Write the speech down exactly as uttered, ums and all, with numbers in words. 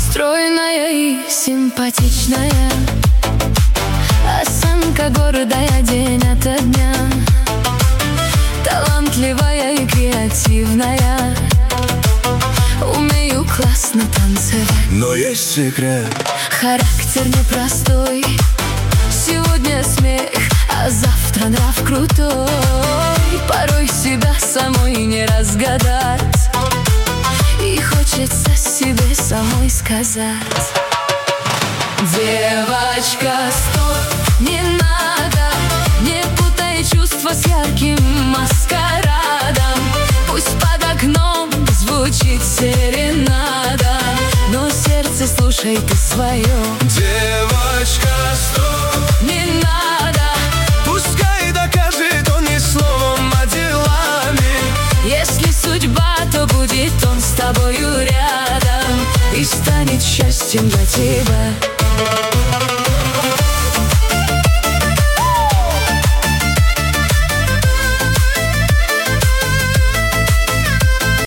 Стройная и симпатичная, осанка гордая день ото дня, талантливая и креативная, умею классно танцевать. Но есть секрет. Характер непростой, сегодня смех, а завтра нрав крутой. Порой себя самой не разгадать, и хочется себе самой сказать: девочка, стоп, не надо, не путай чувства с ярким маскарадом. Пусть под окном звучит серенада, но сердце слушай ты свое. Девочка, стоп, не надо, пускай докажет он не словом, а делами. Если судьба, то будет он с тобою рядом и станет счастьем для тебя.